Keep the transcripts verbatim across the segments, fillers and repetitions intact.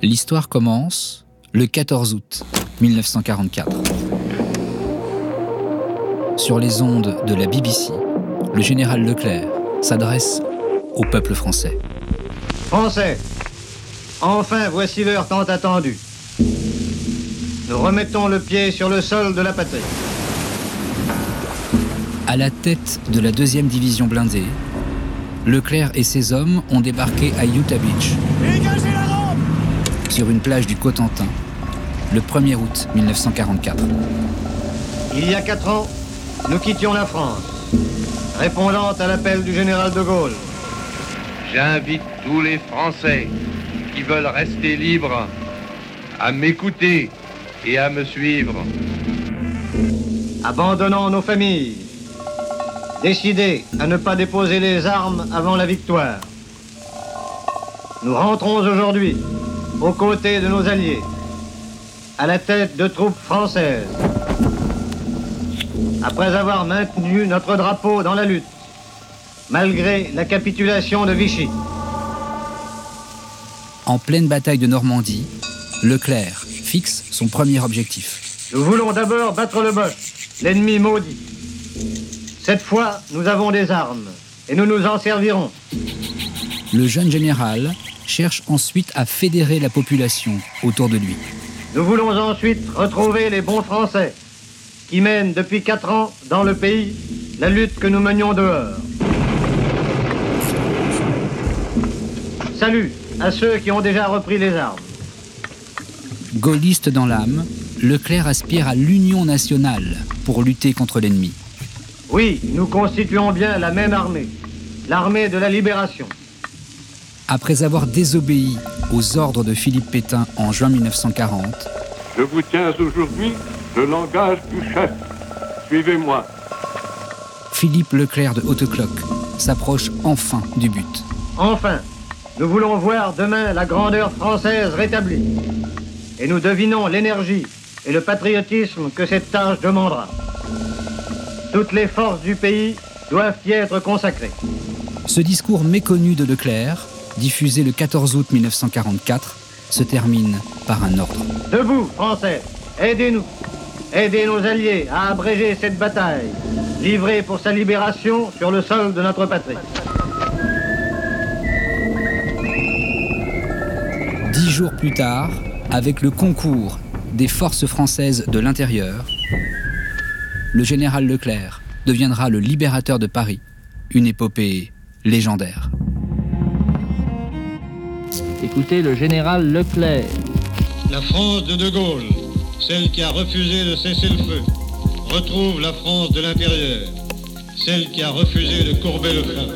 L'histoire commence le quatorze août mille neuf cent quarante-quatre. Sur les ondes de la B B C, le général Leclerc s'adresse au peuple français. Français, enfin voici l'heure tant attendue. Nous remettons le pied sur le sol de la patrie. À la tête de la deuxième division blindée, Leclerc et ses hommes ont débarqué à Utah Beach, Dégagez la rampe sur une plage du Cotentin, le premier août mille neuf cent quarante-quatre. Il y a quatre ans, nous quittions la France, répondant à l'appel du général de Gaulle. J'invite tous les Français qui veulent rester libres à m'écouter et à me suivre. Abandonnant nos familles, décidés à ne pas déposer les armes avant la victoire. Nous rentrons aujourd'hui aux côtés de nos alliés, à la tête de troupes françaises. Après avoir maintenu notre drapeau dans la lutte, malgré la capitulation de Vichy. En pleine bataille de Normandie, Leclerc fixe son premier objectif. Nous voulons d'abord battre le Boche, l'ennemi maudit. Cette fois, nous avons des armes et nous nous en servirons. Le jeune général cherche ensuite à fédérer la population autour de lui. Nous voulons ensuite retrouver les bons Français qui mènent depuis quatre ans dans le pays la lutte que nous menions dehors. Salut à ceux qui ont déjà repris les armes. Gaulliste dans l'âme, Leclerc aspire à l'union nationale pour lutter contre l'ennemi. Oui, nous constituons bien la même armée, l'armée de la libération. Après avoir désobéi aux ordres de Philippe Pétain en juin mille neuf cent quarante, je vous tiens aujourd'hui le langage du chef. Suivez-moi. Philippe Leclerc de Hautecloque s'approche enfin du but. Enfin, nous voulons voir demain la grandeur française rétablie. Et nous devinons l'énergie et le patriotisme que cette tâche demandera. Toutes les forces du pays doivent y être consacrées. Ce discours méconnu de Leclerc, diffusé le quatorze août mille neuf cent quarante-quatre, se termine par un ordre. Debout, Français, aidez-nous. Aidez nos alliés à abréger cette bataille, livrée pour sa libération sur le sol de notre patrie. Dix jours plus tard, avec le concours des forces françaises de l'intérieur, le général Leclerc deviendra le libérateur de Paris, une épopée légendaire. Écoutez le général Leclerc. La France de De Gaulle, celle qui a refusé de cesser le feu, retrouve la France de l'intérieur, celle qui a refusé de courber le front.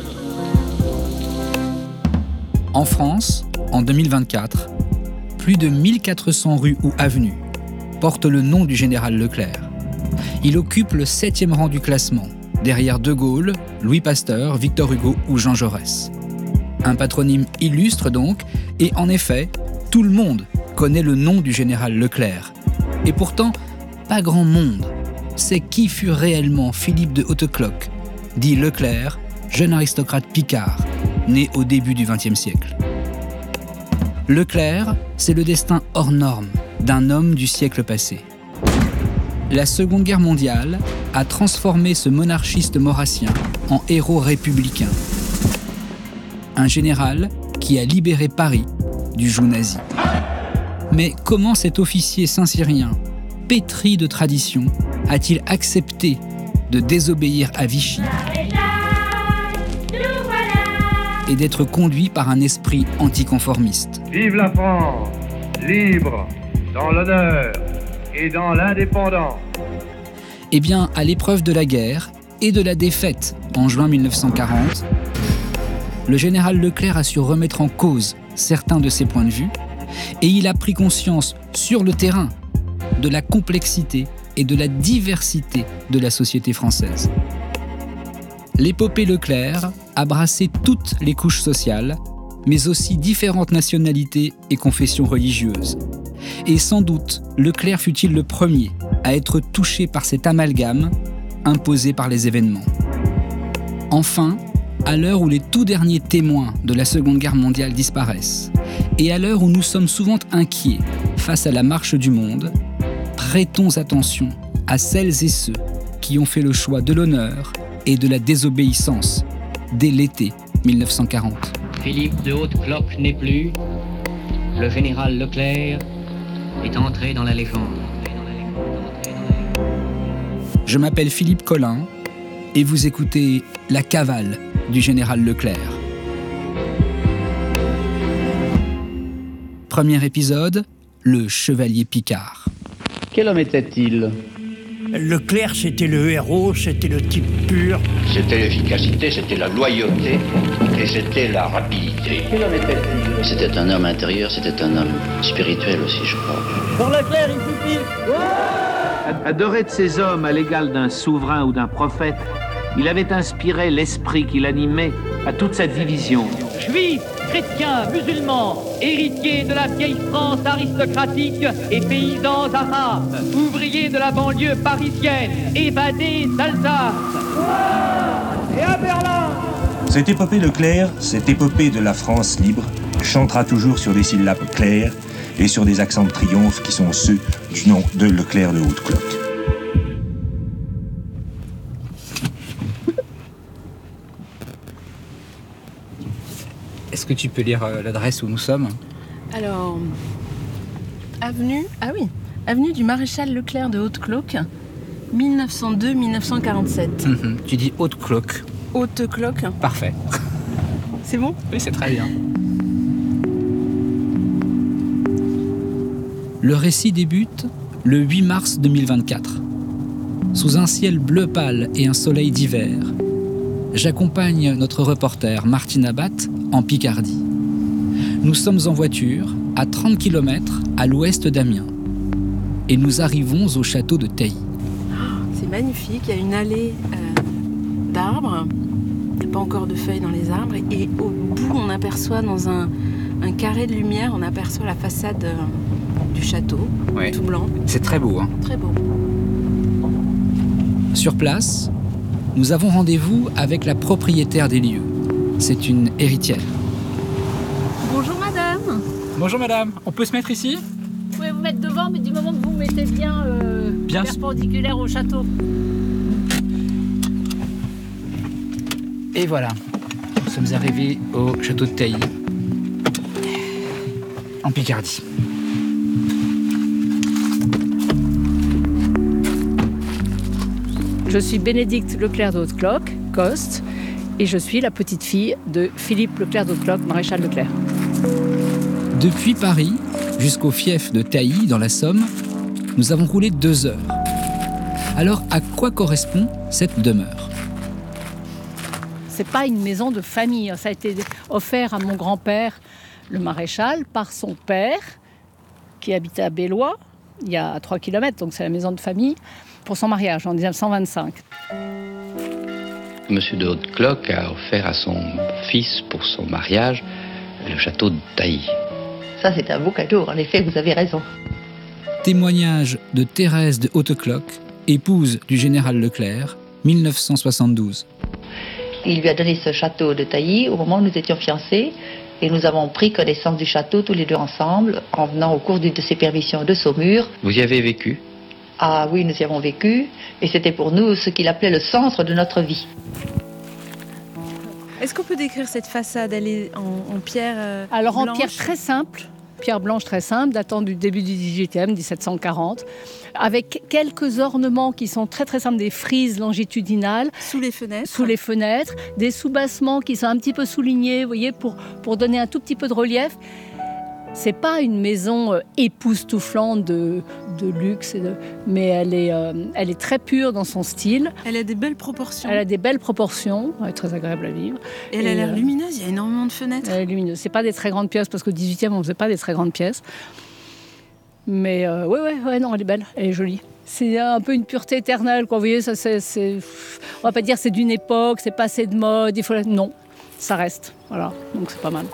En France, en deux mille vingt-quatre, plus de mille quatre cents rues ou avenues portent le nom du général Leclerc. Il occupe le septième rang du classement, derrière De Gaulle, Louis Pasteur, Victor Hugo ou Jean Jaurès. Un patronyme illustre donc, et en effet, tout le monde connaît le nom du général Leclerc. Et pourtant, pas grand monde sait qui fut réellement Philippe de Hautecloque, dit Leclerc, jeune aristocrate picard, né au début du vingtième siècle. Leclerc, c'est le destin hors norme d'un homme du siècle passé. La Seconde Guerre mondiale a transformé ce monarchiste maurassien en héros républicain. Un général qui a libéré Paris du joug nazi. Mais comment cet officier saint-cyrien, pétri de tradition, a-t-il accepté de désobéir à Vichy et d'être conduit par un esprit anticonformiste? Vive la France, libre, dans l'honneur et dans l'indépendance. Eh bien, à l'épreuve de la guerre et de la défaite en juin mille neuf cent quarante, le général Leclerc a su remettre en cause certains de ses points de vue et il a pris conscience sur le terrain de la complexité et de la diversité de la société française. L'épopée Leclerc a brassé toutes les couches sociales, mais aussi différentes nationalités et confessions religieuses. Et sans doute, Leclerc fut-il le premier à être touché par cet amalgame imposé par les événements. Enfin, à l'heure où les tout derniers témoins de la Seconde Guerre mondiale disparaissent Et à l'heure où nous sommes souvent inquiets face à la marche du monde, prêtons attention à celles et ceux qui ont fait le choix de l'honneur et de la désobéissance dès l'été mille neuf cent quarante. Philippe de Haute-Cloque n'est plus. Le général Leclerc est entré dans la légende. Je m'appelle Philippe Collin et vous écoutez La cavale du général Leclerc. Premier épisode, le chevalier Picard. Quel homme était-il ? Leclerc, c'était le héros, c'était le type pur. C'était l'efficacité, c'était la loyauté et c'était la rapidité. Quel homme était-il ? C'était un homme intérieur, c'était un homme spirituel aussi, je crois. Pour Leclerc, il suffit. Adoré de ces hommes à l'égal d'un souverain ou d'un prophète, il avait inspiré l'esprit qui l'animait à toute sa division. Juifs, chrétiens, musulmans, héritiers de la vieille France aristocratique et paysans arabes, ouvriers de la banlieue parisienne, évadés d'Alsace. Et à Berlin! Cette épopée Leclerc, cette épopée de la France libre, chantera toujours sur des syllabes claires et sur des accents de triomphe qui sont ceux du nom de Leclerc de Haute-Cloque. Est-ce que tu peux lire euh, l'adresse où nous sommes ? Alors, avenue, ah oui, avenue du Maréchal Leclerc de Haute-Cloque, mille neuf cent deux à mille neuf cent quarante-sept. Mmh, tu dis Haute-Cloque. Haute-Cloque. Parfait. C'est bon ? Oui, c'est très bien. Le récit débute le huit mars deux mille vingt-quatre. Sous un ciel bleu pâle et un soleil d'hiver, j'accompagne notre reporter Martine Abatte en Picardie. Nous sommes en voiture à trente kilomètres à l'ouest d'Amiens et nous arrivons au château de Tailly. C'est magnifique, il y a une allée euh, d'arbres, il n'y a pas encore de feuilles dans les arbres et au bout on aperçoit dans un, un carré de lumière, on aperçoit la façade euh, du château, ouais. Tout blanc. C'est très beau, hein ? Très beau. Sur place, nous avons rendez-vous avec la propriétaire des lieux. C'est une héritière. Bonjour madame. Bonjour madame, on peut se mettre ici ? Vous pouvez vous mettre devant, mais du moment que vous vous mettez bien, euh, bien perpendiculaire au château. Et voilà, nous sommes arrivés au château de Tailly, en Picardie. Je suis Bénédicte Leclerc de Haute-Cloque, Coste, et je suis la petite fille de Philippe Leclerc de Haute-Cloque, maréchal Leclerc. Depuis Paris jusqu'au fief de Tailly, dans la Somme, nous avons roulé deux heures. Alors, à quoi correspond cette demeure ? C'est pas une maison de famille. Ça a été offert à mon grand-père, le maréchal, par son père, qui habitait à Bellois, il y a trois kilomètres, donc c'est la maison de famille, pour son mariage en dix-neuf cent vingt-cinq. Monsieur de Haute-Cloque a offert à son fils, pour son mariage, le château de Tailly. Ça, c'est un beau cadeau, en effet, vous avez raison. Témoignage de Thérèse de Haute-Cloque, épouse du général Leclerc, mille neuf cent soixante-douze. Il lui a donné ce château de Tailly au moment où nous étions fiancés, et nous avons pris connaissance du château tous les deux ensemble, en venant au cours d'une de ses permissions de Saumur. Vous y avez vécu ? Ah oui, nous y avons vécu, et c'était pour nous ce qu'il appelait le centre de notre vie. Est-ce qu'on peut décrire cette façade ? Elle est en, en pierre euh, Alors blanche. En pierre très simple, pierre blanche très simple, datant du début du dix-huitième, dix-sept cent quarante, avec quelques ornements qui sont très très simples, des frises longitudinales. Sous les fenêtres. Sous les fenêtres, des soubassements qui sont un petit peu soulignés, vous voyez, pour, pour donner un tout petit peu de relief. C'est pas une maison euh, époustouflante de, de luxe, et de, mais elle est, euh, elle est très pure dans son style. Elle a des belles proportions. Elle a des belles proportions, elle est très agréable à vivre. Et elle et a l'air euh, lumineuse, il y a énormément de fenêtres. Elle est lumineuse. C'est pas des très grandes pièces, parce qu'au dix-huitième, on faisait pas des très grandes pièces. Mais euh, ouais, ouais, ouais, non, elle est belle, elle est jolie. C'est un peu une pureté éternelle, quoi. Vous voyez, ça, c'est, c'est, on va pas dire c'est d'une époque, c'est passé de mode, il faut... Non, ça reste, voilà, donc c'est pas mal.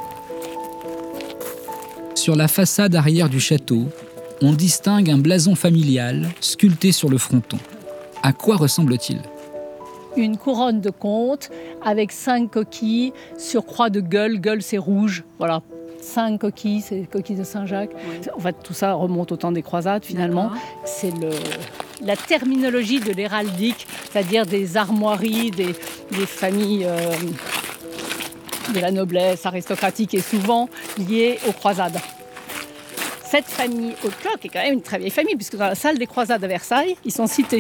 Sur la façade arrière du château, on distingue un blason familial sculpté sur le fronton. À quoi ressemble-t-il ? Une couronne de comte avec cinq coquilles sur croix de gueule. Gueule, c'est rouge, voilà. cinq coquilles, c'est les coquilles de Saint-Jacques. Oui. En fait, tout ça remonte au temps des croisades, finalement. D'accord. C'est le, la terminologie de l'héraldique, c'est-à-dire des armoiries, des, des familles euh, de la noblesse aristocratique et souvent liées aux croisades. Cette famille Haute-Cloque est quand même une très vieille famille, puisque dans la salle des croisades à Versailles, ils sont cités.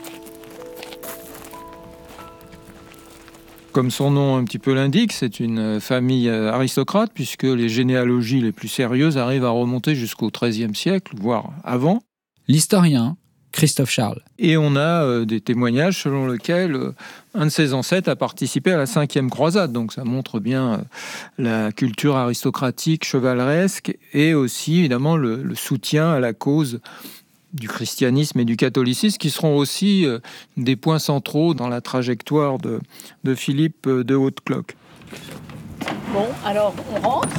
Comme son nom un petit peu l'indique, c'est une famille aristocrate, puisque les généalogies les plus sérieuses arrivent à remonter jusqu'au treizième siècle, voire avant. L'historien Christophe Charles. Et on a euh, des témoignages selon lesquels euh, un de ses ancêtres a participé à la cinquième croisade. Donc ça montre bien euh, la culture aristocratique chevaleresque et aussi évidemment le, le soutien à la cause du christianisme et du catholicisme, qui seront aussi euh, des points centraux dans la trajectoire de, de Philippe de Haute-Cloque. Bon, alors on rentre.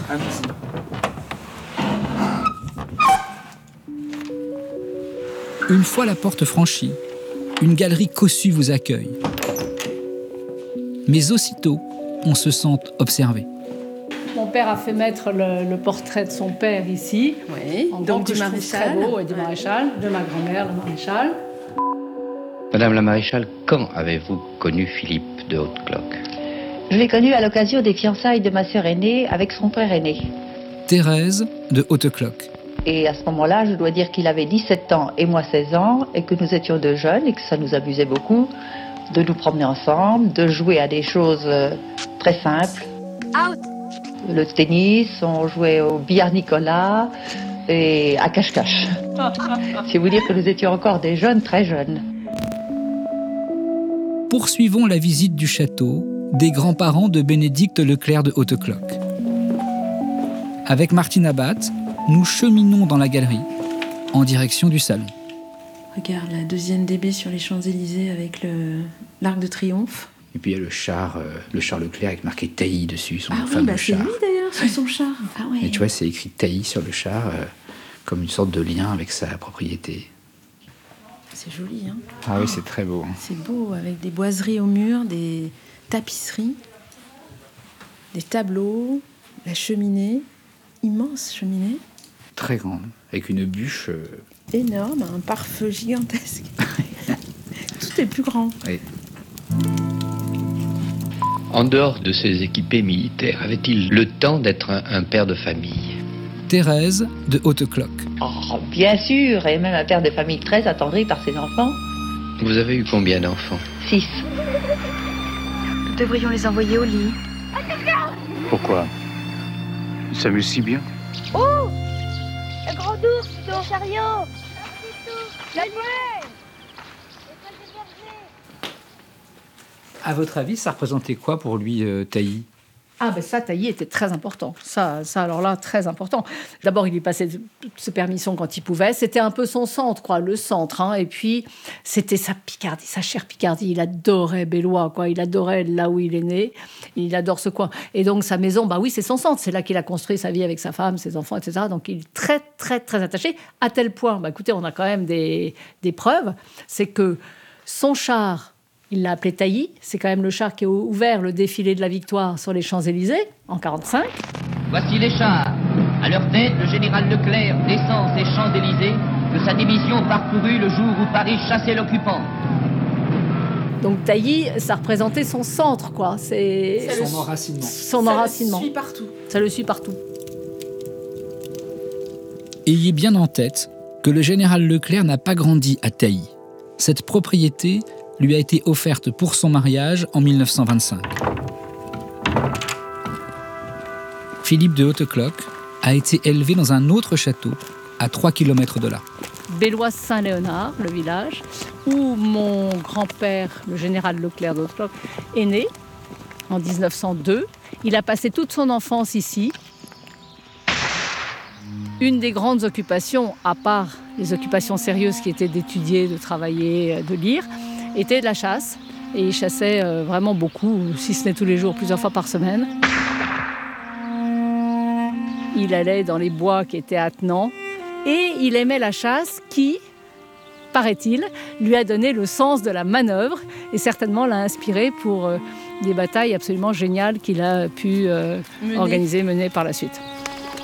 Une fois la porte franchie, une galerie cossue vous accueille. Mais aussitôt, on se sent observé. Mon père a fait mettre le, le portrait de son père ici. Oui, en donc du maréchal. Très beau, et du ouais. maréchal, de ma grand-mère, le maréchal. Madame la maréchale, quand avez-vous connu Philippe de Haute-Cloque? Je l'ai connu à l'occasion des fiançailles de ma sœur aînée avec son frère aîné. Thérèse de Haute-Cloque. Et à ce moment-là, je dois dire qu'il avait dix-sept ans et moi seize ans, et que nous étions deux jeunes, et que ça nous amusait beaucoup de nous promener ensemble, de jouer à des choses très simples. Out. Le tennis, on jouait au billard Nicolas et à cache-cache. C'est vous dire que nous étions encore des jeunes, très jeunes. Poursuivons la visite du château des grands-parents de Bénédicte Leclerc de Haute-Cloque. Avec Martine Abatte, nous cheminons dans la galerie, en direction du salon. Regarde la deuxième D B sur les Champs-Élysées avec le, l'Arc de Triomphe. Et puis il y a le char, euh, le char Leclerc avec marqué Tailly dessus, son ah fameux oui, bah char. C'est lui d'ailleurs, sur son char. Ah ouais. Et tu vois, c'est écrit Tailly sur le char, euh, comme une sorte de lien avec sa propriété. C'est joli, hein. Ah oui, c'est très beau. Hein. C'est beau, avec des boiseries au mur, des tapisseries, des tableaux, la cheminée, immense cheminée. Très grande, avec une bûche... Euh... énorme, un pare-feu gigantesque. Tout est plus grand. Oui. En dehors de ses équipés militaires, avait-il le temps d'être un, un père de famille? Thérèse de Haute-Cloque. Oh, bien sûr, et même un père de famille très attendri par ses enfants. Vous avez eu combien d'enfants? Six. Nous devrions les envoyer au lit. Pourquoi? Ils s'amusent si bien. Oh! Le grand ours dans le chariot! La nuée! À votre avis, ça représentait quoi pour lui, euh, Tailly? Ah ben ça, Tailly était très important. Ça, ça alors là, très important. D'abord, il lui passait ses permissions quand il pouvait. C'était un peu son centre, quoi, le centre. Hein. Et puis, c'était sa Picardie, sa chère Picardie. Il adorait Bellois, quoi. Il adorait là où il est né. Il adore ce coin. Et donc, sa maison, bah oui, c'est son centre. C'est là qu'il a construit sa vie avec sa femme, ses enfants, et cetera. Donc, il est très, très, très attaché. À tel point, bah écoutez, on a quand même des, des preuves. C'est que son char... il l'a appelé Tailly. C'est quand même le char qui a ouvert le défilé de la victoire sur les Champs-Élysées en quarante-cinq. Voici les chars. À leur tête, le général Leclerc descend ces Champs-Élysées que sa division parcourut le jour où Paris chassait l'occupant. Donc Tailly, ça représentait son centre, quoi. C'est son enracinement. Son ça enracinement. le suit partout. Ça le suit partout. Ayez bien en tête que le général Leclerc n'a pas grandi à Tailly. Cette propriété lui a été offerte pour son mariage en mille neuf cent vingt-cinq. Philippe de Haute-Cloque a été élevé dans un autre château, à trois kilomètres de là. Bellois-Saint-Léonard, le village, où mon grand-père, le général Leclerc de Haute-Cloque, est né en dix-neuf cent deux. Il a passé toute son enfance ici. Une des grandes occupations, à part les occupations sérieuses qui étaient d'étudier, de travailler, de lire, était de la chasse. Et il chassait euh, vraiment beaucoup, si ce n'est tous les jours, plusieurs fois par semaine. Il allait dans les bois qui étaient attenants. Et il aimait la chasse qui, paraît-il, lui a donné le sens de la manœuvre et certainement l'a inspiré pour euh, des batailles absolument géniales qu'il a pu euh, mener. organiser, mener par la suite.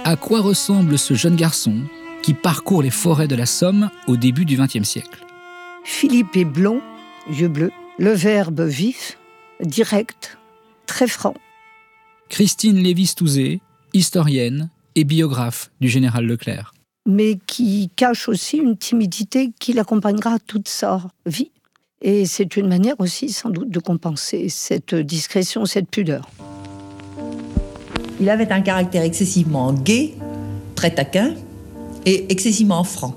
À quoi ressemble ce jeune garçon qui parcourt les forêts de la Somme au début du vingtième siècle? Philippe est blond, yeux bleus, le verbe vif, direct, très franc. Christine Lévy-Stouzé, historienne et biographe du général Leclerc. Mais qui cache aussi une timidité qui l'accompagnera toute sa vie. Et c'est une manière aussi, sans doute, de compenser cette discrétion, cette pudeur. Il avait un caractère excessivement gai, très taquin et excessivement franc.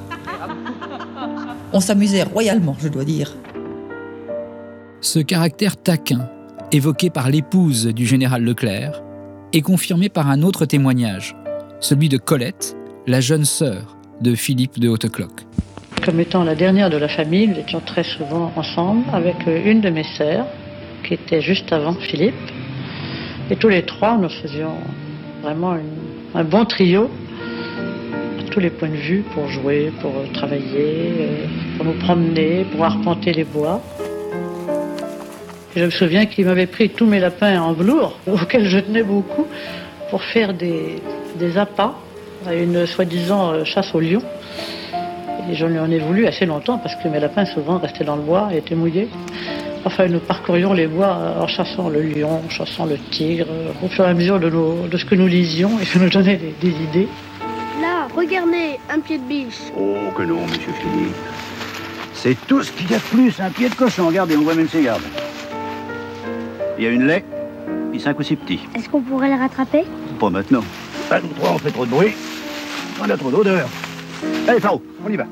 On s'amusait royalement, je dois dire. Ce caractère taquin, évoqué par l'épouse du général Leclerc, est confirmé par un autre témoignage, celui de Colette, la jeune sœur de Philippe de Hautecloque. Comme étant la dernière de la famille, nous étions très souvent ensemble avec une de mes sœurs, qui était juste avant Philippe. Et tous les trois, nous faisions vraiment une, un bon trio, à tous les points de vue, pour jouer, pour travailler, pour nous promener, pour arpenter les bois. Et je me souviens qu'il m'avait pris tous mes lapins en velours, auxquels je tenais beaucoup, pour faire des, des appâts à une soi-disant chasse au lion. Et j'en ai voulu assez longtemps parce que mes lapins souvent restaient dans le bois et étaient mouillés. Enfin, nous parcourions les bois en chassant le lion, en chassant le tigre, au fur et à mesure de, nos, de ce que nous lisions et que nous donnait des, des idées. Là, regardez, un pied de biche. Oh, que non, monsieur Philippe. C'est tout ce qu'il y a de plus, un pied de cochon. Regardez, on voit même ses gardes. Il y a une laie, puis cinq ou six petits. Est-ce qu'on pourrait le rattraper? Pas maintenant. Pas nous trois, on fait trop de bruit. On a trop d'odeur. Allez, Faro, on y va.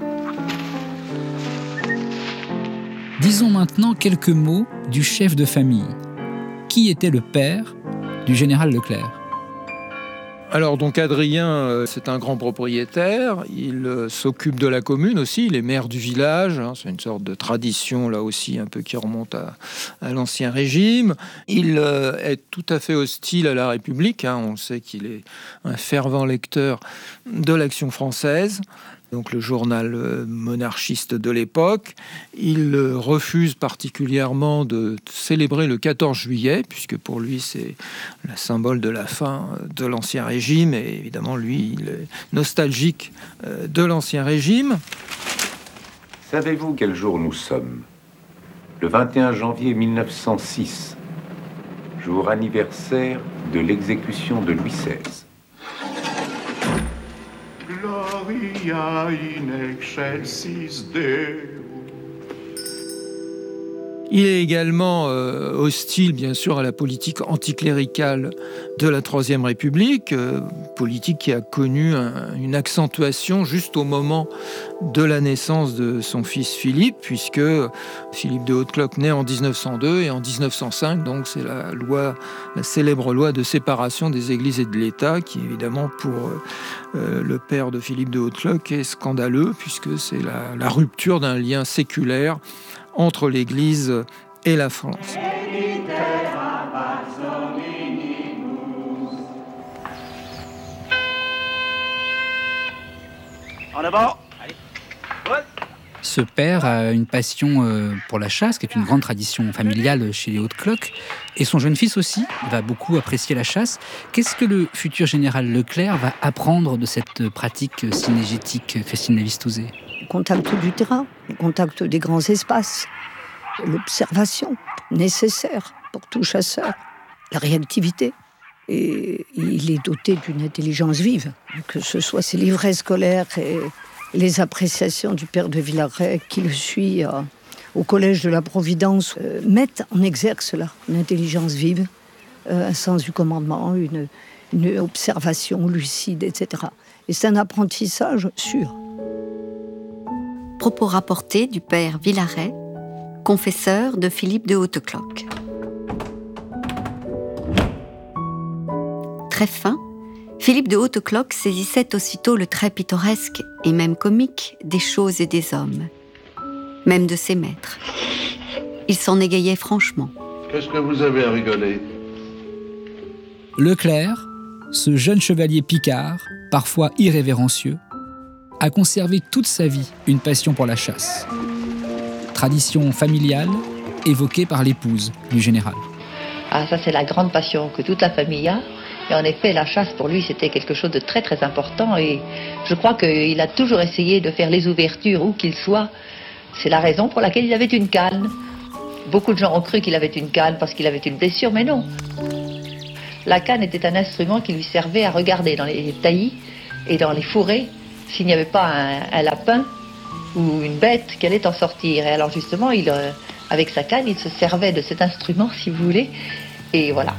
Disons maintenant quelques mots du chef de famille. Qui était le père du général Leclerc? Alors donc Adrien, euh, c'est un grand propriétaire, il euh, s'occupe de la commune aussi, il est maire du village, hein, c'est une sorte de tradition là aussi un peu qui remonte à, à l'Ancien Régime. Il euh, est tout à fait hostile à la République, hein, on sait qu'il est un fervent lecteur de l'Action française, donc le journal monarchiste de l'époque. Il refuse particulièrement de célébrer le quatorze juillet, puisque pour lui c'est le symbole de la fin de l'Ancien Régime, et évidemment lui il est nostalgique de l'Ancien Régime. Savez-vous quel jour nous sommes? Le vingt et un janvier mille neuf cent six, jour anniversaire de l'exécution de Louis seize. Gloria in excelsis Deo. Il est également euh, hostile, bien sûr, à la politique anticléricale de la Troisième République, euh, politique qui a connu un, une accentuation juste au moment de la naissance de son fils Philippe, puisque Philippe de Hautecloque naît en dix-neuf cent deux et en dix-neuf cent cinq, donc c'est la loi, la célèbre loi de séparation des Églises et de l'État, qui évidemment pour euh, le père de Philippe de Hautecloque est scandaleux, puisque c'est la, la rupture d'un lien séculaire entre l'Église et la France. En avant. Ce père a une passion pour la chasse, qui est une grande tradition familiale chez les Hautecloque, et son jeune fils aussi va beaucoup apprécier la chasse. Qu'est-ce que le futur général Leclerc va apprendre de cette pratique synégétique, Christine Lévy-Stouzé? Le contact du terrain, le contact des grands espaces, l'observation nécessaire pour tout chasseur, la réactivité. Et il est doté d'une intelligence vive, que ce soit ses livrets scolaires et les appréciations du père de Villaret qui le suit euh, au collège de la Providence euh, mettent en exergue cela, une intelligence vive, euh, un sens du commandement, une, une observation lucide, et cetera. Et c'est un apprentissage sûr. Propos rapportés du père Villaret, confesseur de Philippe de Hautecloque. Très fin, Philippe de Hautecloque saisissait aussitôt le trait pittoresque et même comique des choses et des hommes, même de ses maîtres. Il s'en égayait franchement. Qu'est-ce que vous avez à rigoler? Leclerc, ce jeune chevalier picard, parfois irrévérencieux, a conservé toute sa vie une passion pour la chasse. Tradition familiale évoquée par l'épouse du général. Ah, ça c'est la grande passion que toute la famille a. Et en effet, la chasse pour lui, c'était quelque chose de très très important. Et je crois qu'il a toujours essayé de faire les ouvertures où qu'il soit. C'est la raison pour laquelle il avait une canne. Beaucoup de gens ont cru qu'il avait une canne parce qu'il avait une blessure, mais non. La canne était un instrument qui lui servait à regarder dans les taillis et dans les fourrés s'il n'y avait pas un, un lapin ou une bête qui allait en sortir. Et alors justement, il, euh, avec sa canne, il se servait de cet instrument, si vous voulez, et voilà.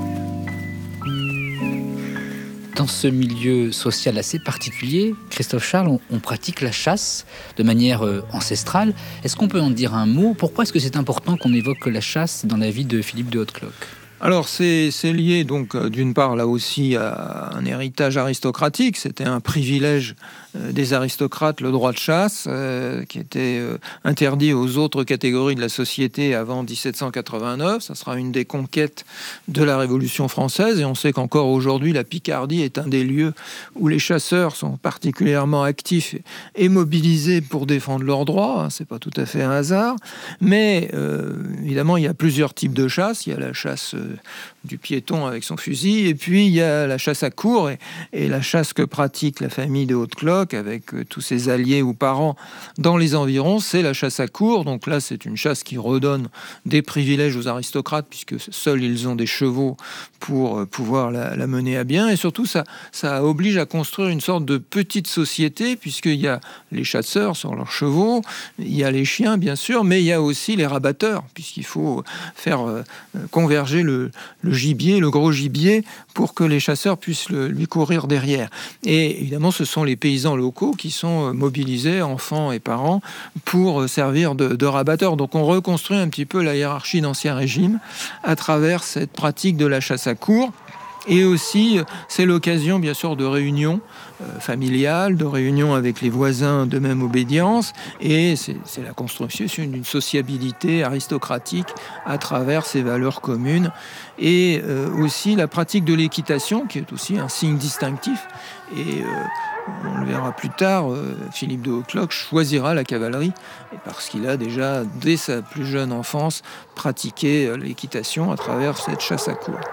Dans ce milieu social assez particulier, Christophe Charles, on, on pratique la chasse de manière euh, ancestrale. Est-ce qu'on peut en dire un mot? Pourquoi est-ce que c'est important qu'on évoque la chasse dans la vie de Philippe de Hautecloque? Alors c'est, c'est lié donc d'une part là aussi à un héritage aristocratique. C'était un privilège euh, des aristocrates, le droit de chasse, euh, qui était euh, interdit aux autres catégories de la société avant dix-sept cent quatre-vingt-neuf. Ça sera une des conquêtes de la Révolution française, et on sait qu'encore aujourd'hui la Picardie est un des lieux où les chasseurs sont particulièrement actifs et mobilisés pour défendre leurs droits. C'est pas tout à fait un hasard, mais euh, évidemment il y a plusieurs types de chasse. Il y a la chasse euh, du piéton avec son fusil, et puis il y a la chasse à courre, et, et la chasse que pratique la famille de Hautecloque avec euh, tous ses alliés ou parents dans les environs, c'est la chasse à courre. Donc là c'est une chasse qui redonne des privilèges aux aristocrates, puisque seuls ils ont des chevaux pour euh, pouvoir la, la mener à bien, et surtout ça, ça oblige à construire une sorte de petite société, puisqu'il y a les chasseurs sur leurs chevaux, il y a les chiens bien sûr, mais il y a aussi les rabatteurs, puisqu'il faut faire euh, converger le le gibier, le gros gibier, pour que les chasseurs puissent le, lui courir derrière. Et évidemment, ce sont les paysans locaux qui sont mobilisés, enfants et parents, pour servir de, de rabatteurs. Donc on reconstruit un petit peu la hiérarchie d'Ancien Régime à travers cette pratique de la chasse à courre. Et aussi, c'est l'occasion, bien sûr, de réunions euh, familiales, de réunions avec les voisins de même obédience, et c'est, c'est la construction d'une sociabilité aristocratique à travers ces valeurs communes, et euh, aussi la pratique de l'équitation, qui est aussi un signe distinctif. Et euh, on le verra plus tard, euh, Philippe de Hautecloque choisira la cavalerie, parce qu'il a déjà, dès sa plus jeune enfance, pratiqué euh, l'équitation à travers cette chasse à courre.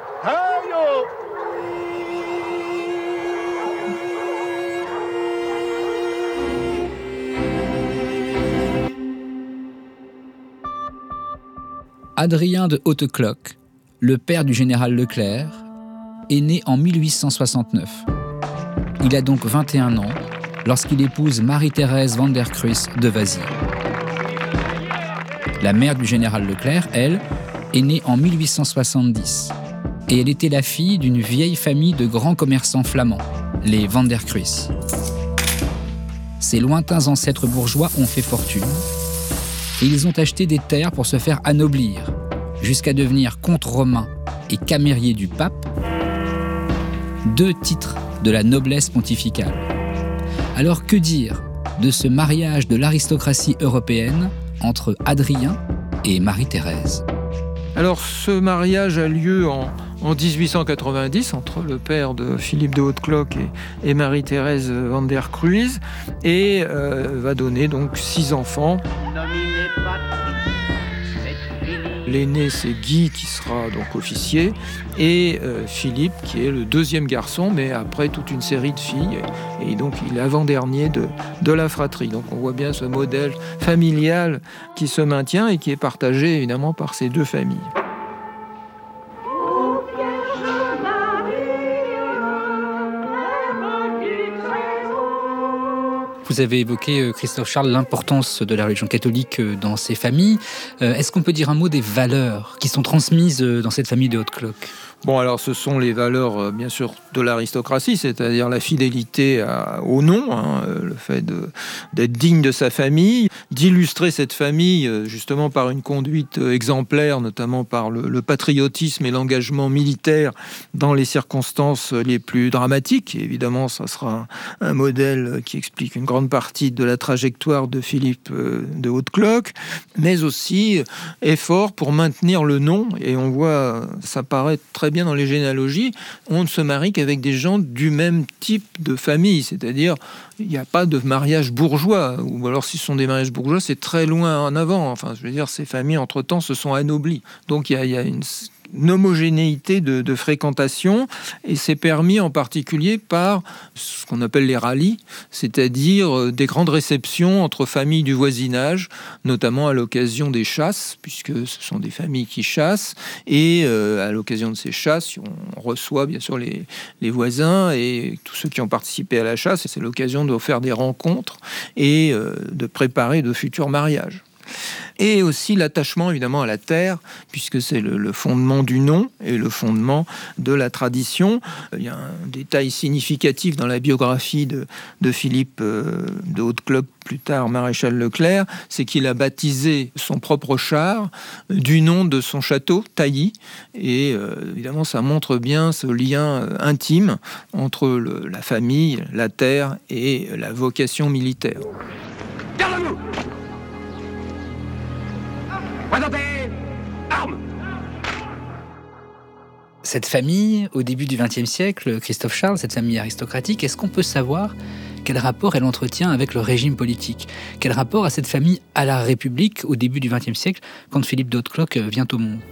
Adrien de Hautecloque, le père du général Leclerc, est né en mille huit cent soixante-neuf. Il a donc vingt et un ans lorsqu'il épouse Marie-Thérèse van der Kruis de Wazy. La mère du général Leclerc, elle, est née en mille huit cent soixante-dix. Et elle était la fille d'une vieille famille de grands commerçants flamands, les van der Kruis. Ces lointains ancêtres bourgeois ont fait fortune, et ils ont acheté des terres pour se faire anoblir, jusqu'à devenir comtes romains et camériers du pape, deux titres de la noblesse pontificale. Alors que dire de ce mariage de l'aristocratie européenne entre Adrien et Marie-Thérèse? Alors ce mariage a lieu en, en dix-huit cent quatre-vingt-dix entre le père de Philippe de Hautecloque et, et Marie-Thérèse van der Kruis, et euh, va donner donc six enfants. L'aîné, c'est Guy, qui sera donc officier, et euh, Philippe, qui est le deuxième garçon, mais après toute une série de filles, et, et donc il est avant-dernier de, de la fratrie. Donc on voit bien ce modèle familial qui se maintient et qui est partagé évidemment par ces deux familles. Vous avez évoqué, Christophe Charles, l'importance de la religion catholique dans ces familles. Est-ce qu'on peut dire un mot des valeurs qui sont transmises dans cette famille de Hautecloque ? Bon, alors ce sont les valeurs, bien sûr, de l'aristocratie, c'est-à-dire la fidélité à, au nom, hein, le fait de, d'être digne de sa famille, d'illustrer cette famille justement par une conduite exemplaire, notamment par le, le patriotisme et l'engagement militaire dans les circonstances les plus dramatiques. Et évidemment, ça sera un, un modèle qui explique une grande partie de la trajectoire de Philippe de Hautecloque, mais aussi effort pour maintenir le nom. Et on voit, ça paraît très bien dans les généalogies, on ne se marie qu'avec des gens du même type de famille, c'est-à-dire il n'y a pas de mariage bourgeois, ou alors si ce sont des mariages bourgeois, c'est très loin en avant. Enfin, je veux dire, ces familles entre-temps se sont anoblies. Donc il y a, il y a une une homogénéité de, de fréquentation, et c'est permis en particulier par ce qu'on appelle les rallyes, c'est-à-dire des grandes réceptions entre familles du voisinage, notamment à l'occasion des chasses, puisque ce sont des familles qui chassent, et euh, à l'occasion de ces chasses, on reçoit bien sûr les, les voisins et tous ceux qui ont participé à la chasse, et c'est l'occasion de faire des rencontres et euh, de préparer de futurs mariages. Et aussi l'attachement évidemment à la terre, puisque c'est le, le fondement du nom et le fondement de la tradition. Il y a un détail significatif dans la biographie de, de Philippe euh, de Haute-Cloque, plus tard maréchal Leclerc, c'est qu'il a baptisé son propre char du nom de son château, Tailly. Et euh, évidemment, ça montre bien ce lien intime entre le, la famille, la terre et la vocation militaire. Garde-vous! Présentez! Armes! Cette famille, au début du vingtième siècle, Christophe Charles, cette famille aristocratique, est-ce qu'on peut savoir quel rapport elle entretient avec le régime politique? Quel rapport a cette famille à la République au début du vingtième siècle, quand Philippe de Haute-Cloque vient au monde?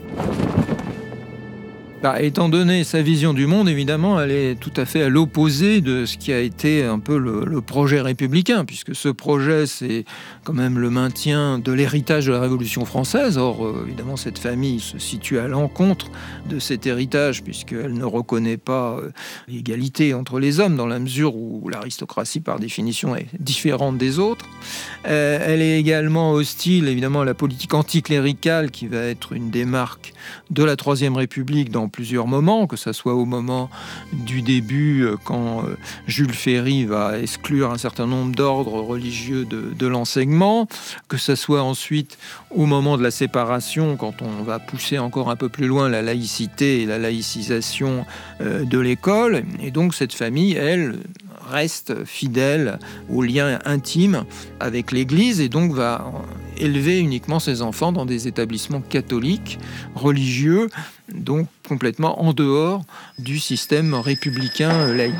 Bah, étant donné sa vision du monde, évidemment, elle est tout à fait à l'opposé de ce qui a été un peu le, le projet républicain, puisque ce projet, c'est quand même le maintien de l'héritage de la Révolution française. Or, euh, évidemment, cette famille se situe à l'encontre de cet héritage, puisqu'elle ne reconnaît pas euh, l'égalité entre les hommes, dans la mesure où l'aristocratie, par définition, est différente des autres. Euh, elle est également hostile, évidemment, à la politique anticléricale, qui va être une des marques de la Troisième République dans plusieurs moments, que ce soit au moment du début, quand Jules Ferry va exclure un certain nombre d'ordres religieux de, de l'enseignement, que ce soit ensuite au moment de la séparation, quand on va pousser encore un peu plus loin la laïcité et la laïcisation euh, de l'école. Et donc cette famille, elle, reste fidèle aux liens intimes avec l'Église et donc va élever uniquement ses enfants dans des établissements catholiques, religieux, donc complètement en dehors du système républicain laïque.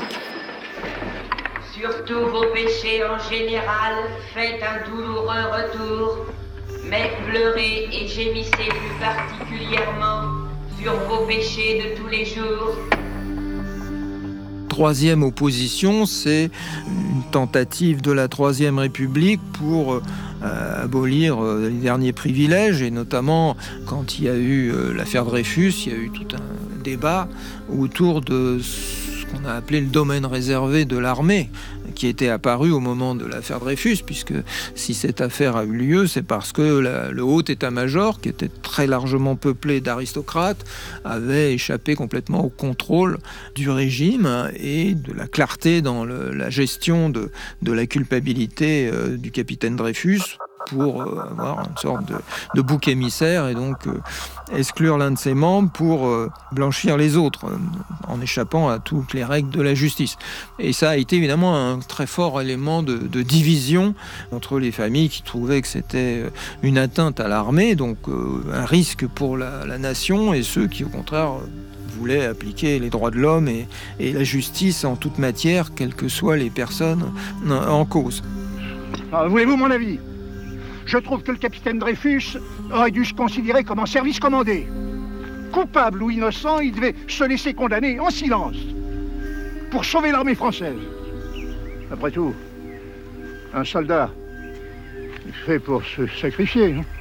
Sur tous vos péchés en général, faites un douloureux retour, mais pleurez et gémissez plus particulièrement sur vos péchés de tous les jours. Troisième opposition, c'est une tentative de la Troisième République pour euh, abolir euh, les derniers privilèges, et notamment quand il y a eu euh, l'affaire Dreyfus, il y a eu tout un débat autour de ce qu'on a appelé le domaine réservé de l'armée, qui était apparu au moment de l'affaire Dreyfus, puisque si cette affaire a eu lieu, c'est parce que la, le haut état-major, qui était très largement peuplé d'aristocrates, avait échappé complètement au contrôle du régime et de la clarté dans le, la gestion de, de la culpabilité euh, du capitaine Dreyfus, pour euh, avoir une sorte de, de bouc émissaire et donc euh, exclure l'un de ses membres pour euh, blanchir les autres, euh, en échappant à toutes les règles de la justice. Et ça a été évidemment un très fort élément de, de division entre les familles qui trouvaient que c'était une atteinte à l'armée, donc euh, un risque pour la, la nation, et ceux qui au contraire voulaient appliquer les droits de l'homme et, et la justice en toute matière, quelles que soient les personnes en cause. Alors, voulez-vous mon avis ? Je trouve que le capitaine Dreyfus aurait dû se considérer comme en service commandé. Coupable ou innocent, il devait se laisser condamner en silence pour sauver l'armée française. Après tout, un soldat est fait pour se sacrifier. Hein.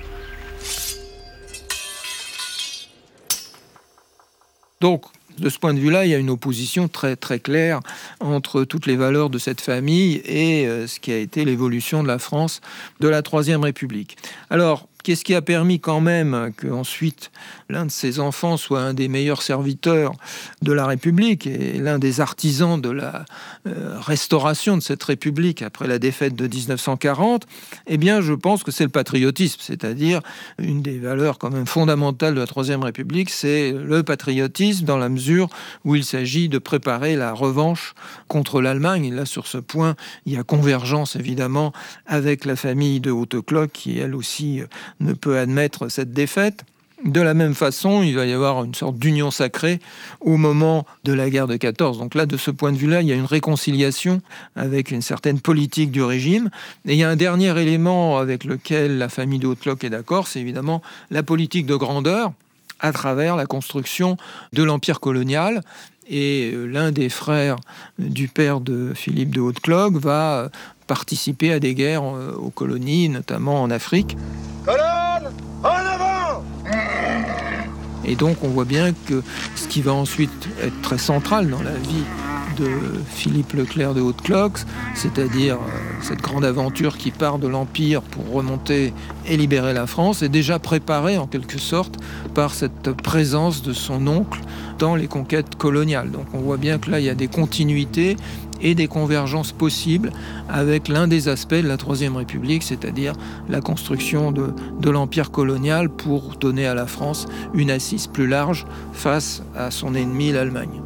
Donc, de ce point de vue-là, il y a une opposition très très claire entre toutes les valeurs de cette famille et euh, ce qui a été l'évolution de la France de la Troisième République. Alors, qu'est-ce qui a permis quand même qu'ensuite l'un de ses enfants soit un des meilleurs serviteurs de la République et l'un des artisans de la euh, restauration de cette République après la défaite de dix-neuf cent quarante? Eh bien, je pense que c'est le patriotisme, c'est-à-dire une des valeurs quand même fondamentales de la Troisième République, c'est le patriotisme dans la mesure où il s'agit de préparer la revanche contre l'Allemagne. Et là, sur ce point, il y a convergence évidemment avec la famille de Haute-Cloque qui, elle aussi, ne peut admettre cette défaite. De la même façon, il va y avoir une sorte d'union sacrée au moment de la guerre de quatorze. Donc là, de ce point de vue-là, il y a une réconciliation avec une certaine politique du régime. Et il y a un dernier élément avec lequel la famille de Haute-Cloque est d'accord, c'est évidemment la politique de grandeur, à travers la construction de l'empire colonial. Et l'un des frères du père de Philippe de Haute-Cloque va participer à des guerres aux colonies, notamment en Afrique. Colonne, en avant! Et donc on voit bien que ce qui va ensuite être très central dans la vie de Philippe Leclerc de Haute-Cloque, c'est-à-dire cette grande aventure qui part de l'Empire pour remonter et libérer la France, est déjà préparée en quelque sorte par cette présence de son oncle dans les conquêtes coloniales. Donc on voit bien que là il y a des continuités et des convergences possibles avec l'un des aspects de la Troisième République, c'est-à-dire la construction de, de l'empire colonial pour donner à la France une assise plus large face à son ennemi, l'Allemagne.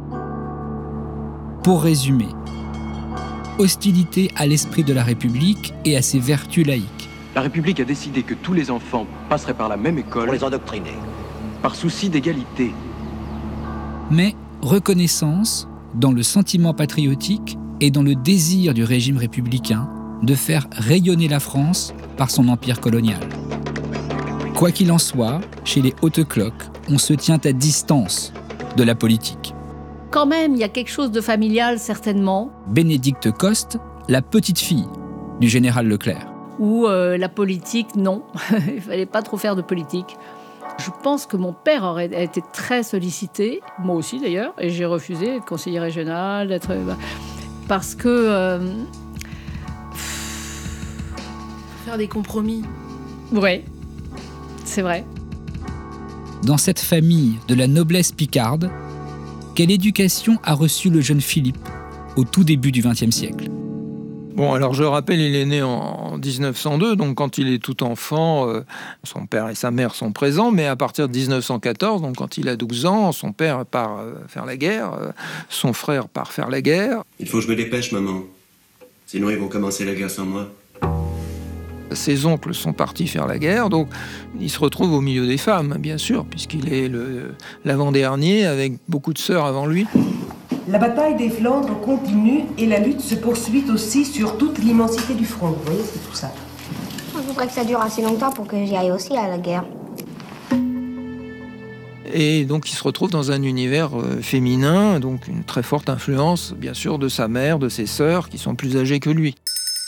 Pour résumer, hostilité à l'esprit de la République et à ses vertus laïques. La République a décidé que tous les enfants passeraient par la même école. Pour les endoctriner. Par souci d'égalité. Mais reconnaissance dans le sentiment patriotique et dans le désir du régime républicain de faire rayonner la France par son empire colonial. Quoi qu'il en soit, chez les Haute-Cloque, on se tient à distance de la politique. Quand même, il y a quelque chose de familial, certainement. Bénédicte Coste, la petite fille du général Leclerc. Ou euh, la politique, non. Il ne fallait pas trop faire de politique. Je pense que mon père aurait été très sollicité, moi aussi d'ailleurs, et j'ai refusé d'être conseiller régional, d'être... parce que... Euh... Faire des compromis. Oui, c'est vrai. Dans cette famille de la noblesse picarde, quelle éducation a reçu le jeune Philippe au tout début du vingtième siècle ? Bon, alors je rappelle, il est né en dix-neuf cent deux, donc quand il est tout enfant, euh, son père et sa mère sont présents, mais à partir de dix-neuf cent quatorze, donc quand il a douze ans, son père part euh, faire la guerre, euh, son frère part faire la guerre. Il faut que je me dépêche, maman. Sinon, ils vont commencer la guerre sans moi. Ses oncles sont partis faire la guerre, donc il se retrouve au milieu des femmes, bien sûr, puisqu'il est le, l'avant-dernier, avec beaucoup de sœurs avant lui. La bataille des Flandres continue et la lutte se poursuit aussi sur toute l'immensité du front. Vous voyez, c'est tout ça. Je voudrais que ça dure assez longtemps pour que j'y aille aussi à la guerre. Et donc il se retrouve dans un univers euh, féminin, donc une très forte influence, bien sûr, de sa mère, de ses sœurs, qui sont plus âgées que lui.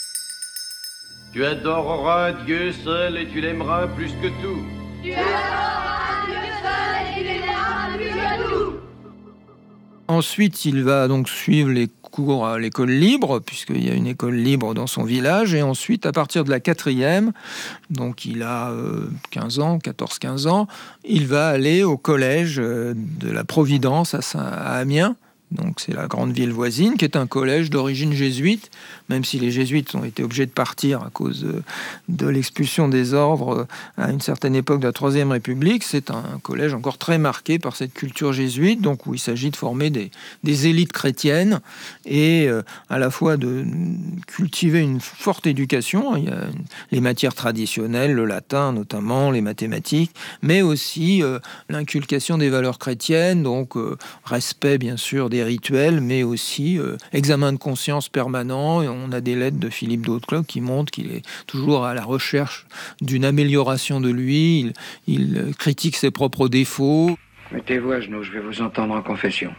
Tu adoreras Dieu seul et tu l'aimeras plus que tout. Tu adoreras Dieu seul et tu l'aimeras plus que tout. Ensuite, il va donc suivre les cours à l'école libre, puisqu'il y a une école libre dans son village. Et ensuite, à partir de la quatrième, donc il a euh, quinze ans, quatorze quinze ans, il va aller au collège de la Providence à, Saint- à Amiens. Donc c'est la grande ville voisine, qui est un collège d'origine jésuite, même si les jésuites ont été obligés de partir à cause de, de l'expulsion des ordres à une certaine époque de la Troisième République. C'est un collège encore très marqué par cette culture jésuite, donc où il s'agit de former des, des élites chrétiennes et euh, à la fois de cultiver une forte éducation. Il y a les matières traditionnelles, le latin notamment, les mathématiques, mais aussi euh, l'inculcation des valeurs chrétiennes, donc euh, respect bien sûr des rituels, mais aussi euh, examen de conscience permanent. Et on a des lettres de Philippe de Haute-Cloque qui montrent qu'il est toujours à la recherche d'une amélioration de lui. Il, il critique ses propres défauts. Mettez-vous à genoux, je vais vous entendre en confession.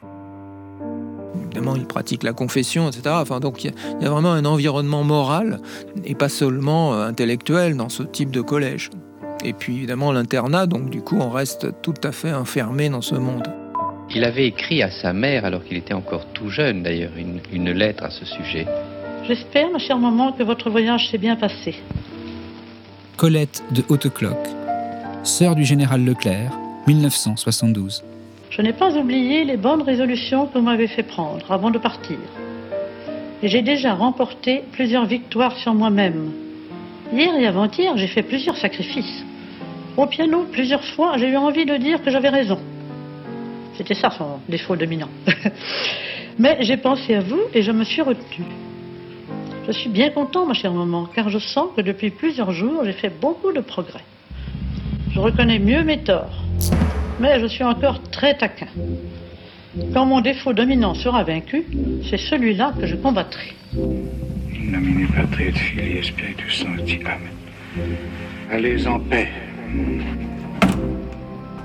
Évidemment, il pratique la confession, et cetera. Enfin, donc, il y, y a vraiment un environnement moral et pas seulement euh, intellectuel dans ce type de collège. Et puis, évidemment, l'internat, donc du coup, on reste tout à fait enfermé dans ce monde. Il avait écrit à sa mère, alors qu'il était encore tout jeune d'ailleurs, une, une lettre à ce sujet. J'espère, ma chère maman, que votre voyage s'est bien passé. Colette de Haute-Cloque, sœur du général Leclerc, dix-neuf cent soixante-douze. Je n'ai pas oublié les bonnes résolutions que vous m'avez fait prendre avant de partir. Et j'ai déjà remporté plusieurs victoires sur moi-même. Hier et avant-hier, j'ai fait plusieurs sacrifices. Au piano, plusieurs fois, j'ai eu envie de dire que j'avais raison. C'était ça son défaut dominant. Mais j'ai pensé à vous et je me suis retenue. Je suis bien content, ma chère maman, car je sens que depuis plusieurs jours, j'ai fait beaucoup de progrès. Je reconnais mieux mes torts, mais je suis encore très taquin. Quand mon défaut dominant sera vaincu, c'est celui-là que je combattrai. In nomine Patri et Filii et Spiritus Sancti. Amen. Allez en paix.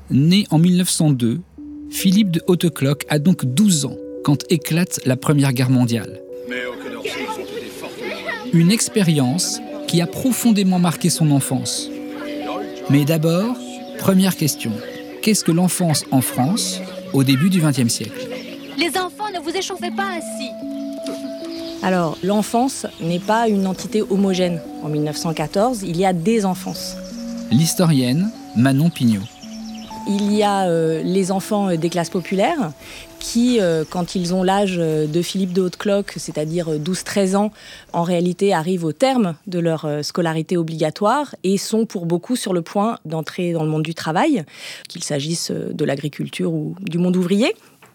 Né en mille neuf cent deux, Philippe de Hautecloque a donc douze ans quand éclate la Première Guerre mondiale. Une expérience qui a profondément marqué son enfance. Mais d'abord, première question. Qu'est-ce que l'enfance en France au début du vingtième siècle ? Les enfants, ne vous échauffez pas ainsi. Alors, l'enfance n'est pas une entité homogène. En mille neuf cent quatorze, il y a des enfances. L'historienne Manon Pignot. Il y a euh, les enfants des classes populaires qui, euh, quand ils ont l'âge de Philippe de Hautecloque, c'est-à-dire douze treize ans, en réalité arrivent au terme de leur euh, scolarité obligatoire et sont pour beaucoup sur le point d'entrer dans le monde du travail, qu'il s'agisse de l'agriculture ou du monde ouvrier.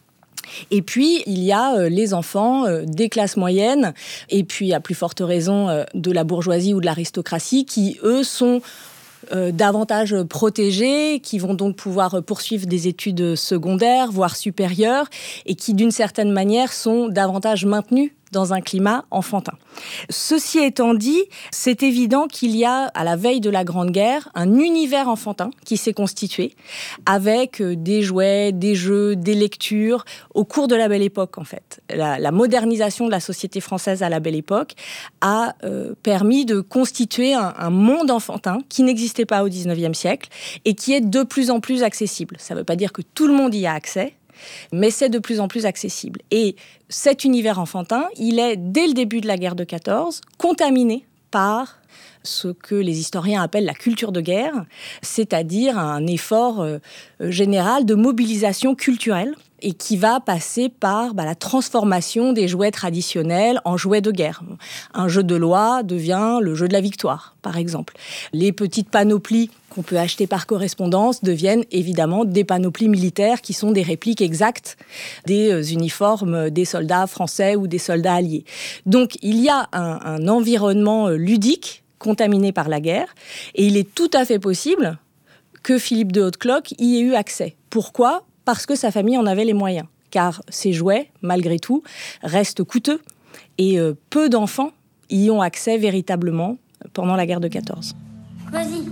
Et puis, il y a euh, les enfants euh, des classes moyennes, et puis, à plus forte raison, euh, de la bourgeoisie ou de l'aristocratie, qui, eux, sont euh, davantage protégés, qui vont donc pouvoir poursuivre des études secondaires, voire supérieures, et qui, d'une certaine manière, sont davantage maintenus dans un climat enfantin. Ceci étant dit, c'est évident qu'il y a, à la veille de la Grande Guerre, un univers enfantin qui s'est constitué, avec des jouets, des jeux, des lectures, au cours de la Belle Époque, en fait. La, la modernisation de la société française à la Belle Époque a euh, permis de constituer un, un monde enfantin qui n'existait pas au dix-neuvième siècle et qui est de plus en plus accessible. Ça ne veut pas dire que tout le monde y a accès, mais c'est de plus en plus accessible. Et cet univers enfantin, il est, dès le début de la guerre de quatorze, contaminé par ce que les historiens appellent la culture de guerre, c'est-à-dire un effort euh, général de mobilisation culturelle et qui va passer par bah, la transformation des jouets traditionnels en jouets de guerre. Un jeu de loi devient le jeu de la victoire, par exemple. Les petites panoplies qu'on peut acheter par correspondance deviennent évidemment des panoplies militaires qui sont des répliques exactes des uniformes des soldats français ou des soldats alliés. Donc il y a un, un environnement ludique contaminé par la guerre et il est tout à fait possible que Philippe de Hautecloque y ait eu accès. Pourquoi ? Parce que sa famille en avait les moyens. Car ces jouets, malgré tout, restent coûteux et euh, peu d'enfants y ont accès véritablement pendant la guerre de quatorze. Vas-y.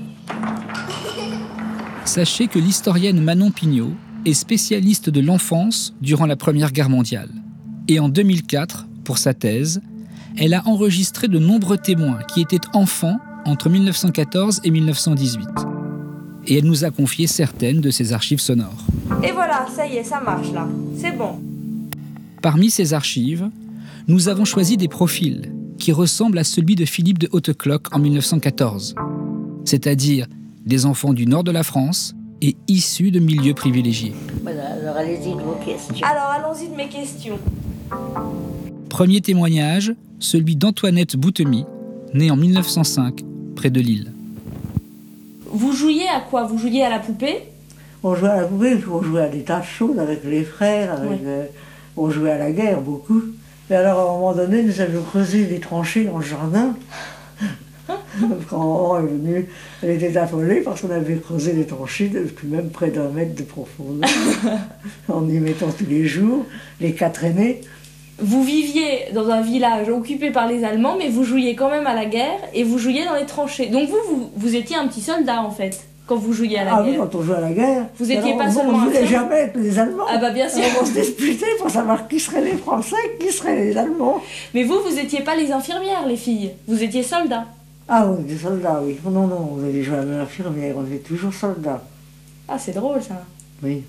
Sachez que l'historienne Manon Pignot est spécialiste de l'enfance durant la Première Guerre mondiale. Et en deux mille quatre, pour sa thèse, elle a enregistré de nombreux témoins qui étaient enfants entre mille neuf cent quatorze et mille neuf cent dix-huit. Et elle nous a confié certaines de ses archives sonores. Et voilà, ça y est, ça marche là. C'est bon. Parmi ces archives, nous avons choisi des profils qui ressemblent à celui de Philippe de Hautecloque en mille neuf cent quatorze, c'est-à-dire des enfants du nord de la France et issus de milieux privilégiés. Voilà, alors allez-y de vos questions. Alors allons-y de mes questions. Premier témoignage, celui d'Antoinette Boutemy, née en mille neuf cent cinq, près de Lille. Vous jouiez à quoi ? Vous jouiez à la poupée ? On jouait à la poupée, on jouait à des tas de choses avec les frères, avec, oui. euh, on jouait à la guerre beaucoup. Et alors à un moment donné, nous avions creusé des tranchées dans le jardin. Quand maman est venue, elle était affolée parce qu'on avait creusé des tranchées depuis même près d'un mètre de profondeur, en y mettant tous les jours, les quatre aînés. Vous viviez dans un village occupé par les Allemands, mais vous jouiez quand même à la guerre et vous jouiez dans les tranchées. Donc vous, vous, vous étiez un petit soldat en fait, quand vous jouiez à la ah guerre. Ah oui, quand on jouait à la guerre. Vous n'étiez pas on, seulement on un ne voulait film. jamais être les Allemands. Ah bah bien sûr. Alors on se disputait pour savoir qui seraient les Français, qui seraient les Allemands. Mais vous, vous n'étiez pas les infirmières, les filles. Vous étiez soldats. Ah oui, des soldats, oui. Non, non, on avait joué à l'infirmière, on était toujours soldats. Ah, c'est drôle ça. Oui.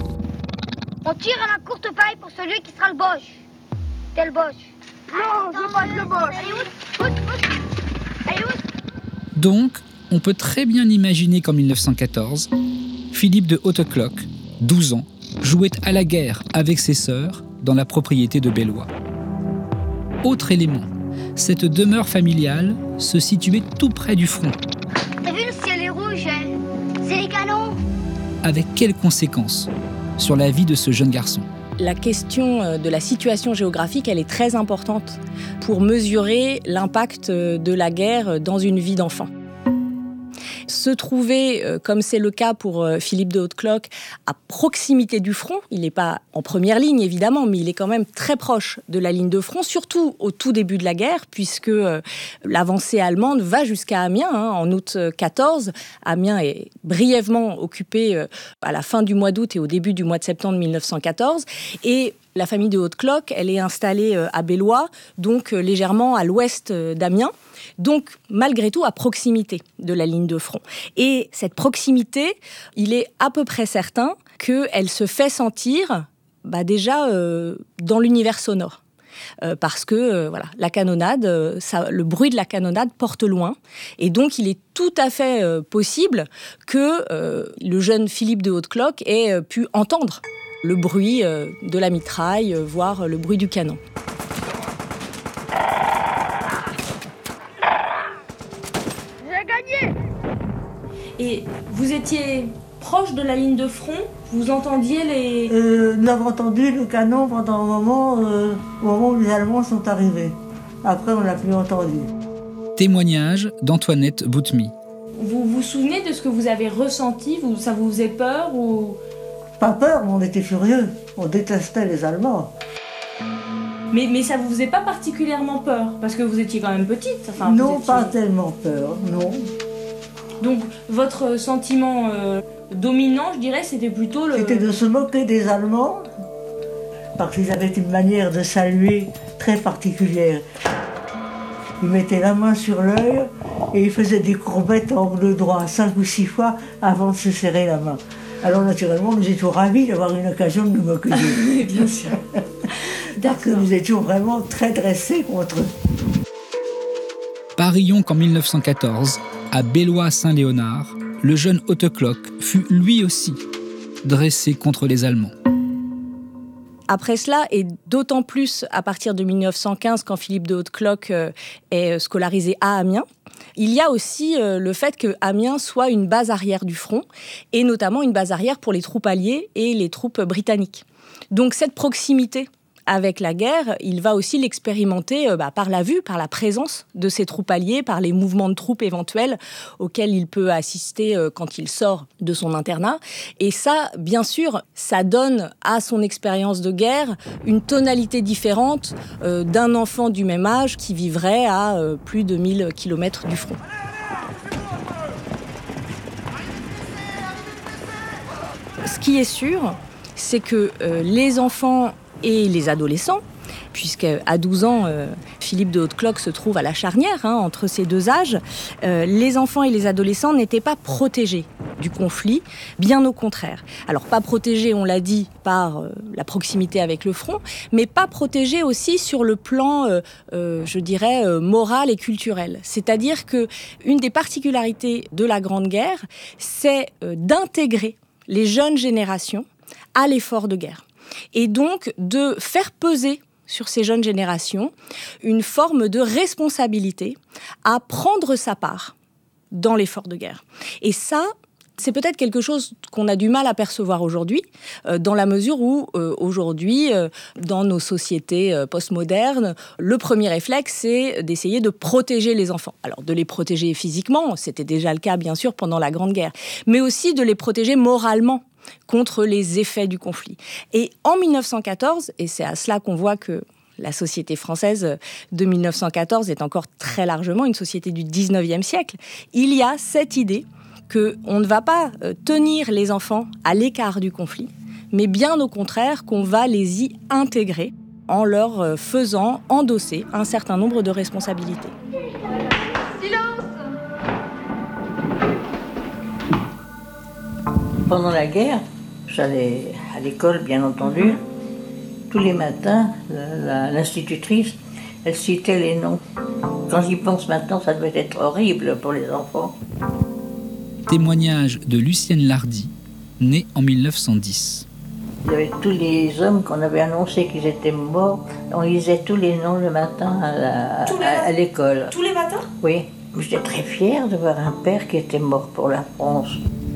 On tire à la courte paille pour celui qui sera le boche. T'es le boche. Non, je veux pas être le boche. Allez, oust, oust, oust. Allez, oust. Donc, on peut très bien imaginer qu'en mille neuf cent quatorze, Philippe de Hautecloque, douze ans, jouait à la guerre avec ses sœurs dans la propriété de Bellois. Autre élément, cette demeure familiale se situait tout près du front. T'as vu le ciel est rouge, hein? C'est les canons. Avec quelles conséquences sur la vie de ce jeune garçon ? La question de la situation géographique, elle est très importante pour mesurer l'impact de la guerre dans une vie d'enfant. Se trouver, euh, comme c'est le cas pour euh, Philippe de Haute-Cloque, à proximité du front, il n'est pas en première ligne évidemment, mais il est quand même très proche de la ligne de front, surtout au tout début de la guerre, puisque euh, l'avancée allemande va jusqu'à Amiens, hein, en août quatorze. Amiens est brièvement occupée euh, à la fin du mois d'août et au début du mois de septembre mille neuf cent quatorze. Et la famille de Haute-Cloque, elle est installée euh, à Bellois, donc euh, légèrement à l'ouest euh, d'Amiens. Donc, malgré tout, à proximité de la ligne de front. Et cette proximité, il est à peu près certain qu'elle se fait sentir bah, déjà euh, dans l'univers sonore. Euh, parce que euh, voilà, la canonnade, euh, ça, le bruit de la canonnade porte loin. Et donc, il est tout à fait euh, possible que euh, le jeune Philippe de Haute-Cloque ait euh, pu entendre le bruit euh, de la mitraille, euh, voire le bruit du canon. Et vous étiez proche de la ligne de front, vous entendiez les... Euh, nous avons entendu le canon pendant un moment, euh, au moment où les Allemands sont arrivés. Après, on n'a plus entendu. Témoignage d'Antoinette Boutmy. Vous vous souvenez de ce que vous avez ressenti? vous, Ça vous faisait peur ou... Pas peur, mais on était furieux. On détestait les Allemands. Mais, mais ça vous faisait pas particulièrement peur? Parce que vous étiez quand même petite. Enfin, non, étiez... pas tellement peur, non. Donc, votre sentiment euh, dominant, je dirais, c'était plutôt le... C'était de se moquer des Allemands, parce qu'ils avaient une manière de saluer très particulière. Ils mettaient la main sur l'œil et ils faisaient des courbettes en angle droit, cinq ou six fois avant de se serrer la main. Alors, naturellement, nous étions ravis d'avoir une occasion de nous moquer d'eux. Bien sûr. Parce que nous étions vraiment très dressés contre eux. Parions qu'en mille neuf cent quatorze, à Bellois-Saint-Léonard, le jeune Haute-Cloque fut lui aussi dressé contre les Allemands. Après cela, et d'autant plus à partir de mille neuf cent quinze, quand Philippe de Haute-Cloque est scolarisé à Amiens, il y a aussi le fait que Amiens soit une base arrière du front, et notamment une base arrière pour les troupes alliées et les troupes britanniques. Donc cette proximité avec la guerre, il va aussi l'expérimenter euh, bah, par la vue, par la présence de ses troupes alliées, par les mouvements de troupes éventuels auxquels il peut assister euh, quand il sort de son internat. Et ça, bien sûr, ça donne à son expérience de guerre une tonalité différente euh, d'un enfant du même âge qui vivrait à euh, plus de mille kilomètres du front. Ce qui est sûr, c'est que euh, les enfants et les adolescents, puisqu'à douze ans, euh, Philippe de Haute-Cloque se trouve à la charnière hein, entre ces deux âges, euh, les enfants et les adolescents n'étaient pas protégés du conflit, bien au contraire. Alors pas protégés, on l'a dit, par euh, la proximité avec le front, mais pas protégés aussi sur le plan, euh, euh, je dirais, euh, moral et culturel. C'est-à-dire qu'une des particularités de la Grande Guerre, c'est euh, d'intégrer les jeunes générations à l'effort de guerre. Et donc de faire peser sur ces jeunes générations une forme de responsabilité à prendre sa part dans l'effort de guerre. Et ça, c'est peut-être quelque chose qu'on a du mal à percevoir aujourd'hui, euh, dans la mesure où, euh, aujourd'hui, euh, dans nos sociétés euh, postmodernes, le premier réflexe, c'est d'essayer de protéger les enfants. Alors, de les protéger physiquement, c'était déjà le cas, bien sûr, pendant la Grande Guerre, mais aussi de les protéger moralement contre les effets du conflit. Et en mille neuf cent quatorze, et c'est à cela qu'on voit que la société française de mille neuf cent quatorze est encore très largement une société du dix-neuvième siècle, il y a cette idée qu'on ne va pas tenir les enfants à l'écart du conflit, mais bien au contraire qu'on va les y intégrer en leur faisant endosser un certain nombre de responsabilités. Pendant la guerre, j'allais à l'école, bien entendu. Tous les matins, la, la, l'institutrice, elle citait les noms. Quand j'y pense maintenant, ça devait être horrible pour les enfants. Témoignage de Lucienne Lardy, née en mille neuf cent dix. Il y avait tous les hommes qu'on avait annoncé qu'ils étaient morts. On lisait tous les noms le matin à, la, à, à l'école. Tous les matins? Oui. J'étais très fière de voir un père qui était mort pour la France.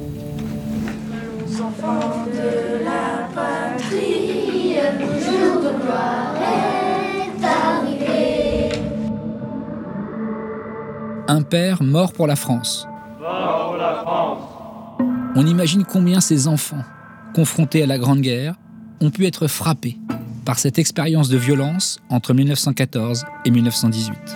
Enfants de la patrie, le jour de gloire est arrivé. Un père mort pour la France. Mort pour la On imagine combien ces enfants, confrontés à la Grande Guerre, ont pu être frappés par cette expérience de violence entre mille neuf cent quatorze et mille neuf cent dix-huit.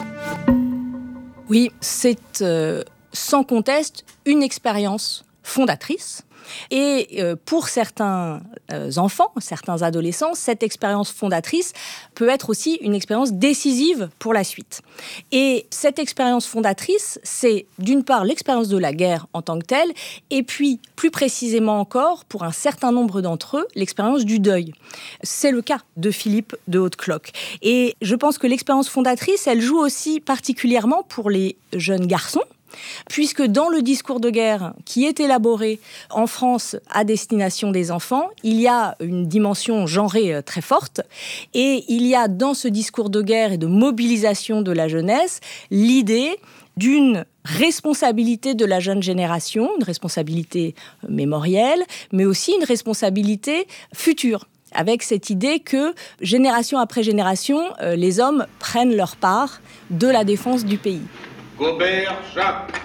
Oui, c'est euh, sans conteste une expérience fondatrice. Et euh, pour certains euh, enfants, certains adolescents, cette expérience fondatrice peut être aussi une expérience décisive pour la suite. Et cette expérience fondatrice, c'est d'une part l'expérience de la guerre en tant que telle, et puis plus précisément encore, pour un certain nombre d'entre eux, l'expérience du deuil. C'est le cas de Philippe de Haute-Cloque. Et je pense que l'expérience fondatrice, elle joue aussi particulièrement pour les jeunes garçons, puisque dans le discours de guerre qui est élaboré en France à destination des enfants, il y a une dimension genrée très forte et il y a dans ce discours de guerre et de mobilisation de la jeunesse l'idée d'une responsabilité de la jeune génération, une responsabilité mémorielle, mais aussi une responsabilité future, avec cette idée que, génération après génération, les hommes prennent leur part de la défense du pays. Gobert, Jacques.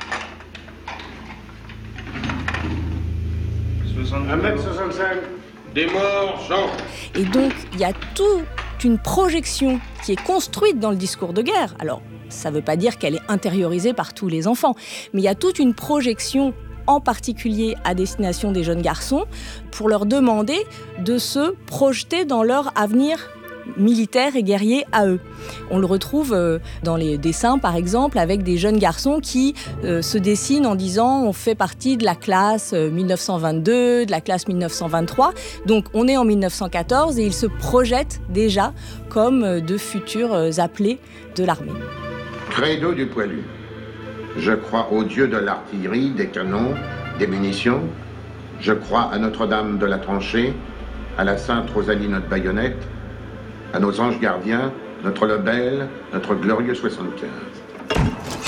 un mètre soixante-cinq. Des morts, Jean. Et donc, il y a toute une projection qui est construite dans le discours de guerre. Alors, ça ne veut pas dire qu'elle est intériorisée par tous les enfants, mais il y a toute une projection, en particulier à destination des jeunes garçons, pour leur demander de se projeter dans leur avenir militaires et guerriers à eux. On le retrouve euh, dans les dessins, par exemple, avec des jeunes garçons qui euh, se dessinent en disant on fait partie de la classe euh, mille neuf cent vingt-deux, de la classe mille neuf cent vingt-trois. Donc on est en mille neuf cent quatorze et ils se projettent déjà comme euh, de futurs euh, appelés de l'armée. Credo du poilu. Je crois au Dieu de l'artillerie, des canons, des munitions. Je crois à Notre-Dame de la tranchée, à la Sainte Rosalie notre baïonnette, à nos anges gardiens, notre Lebel, notre glorieux soixante-quinze.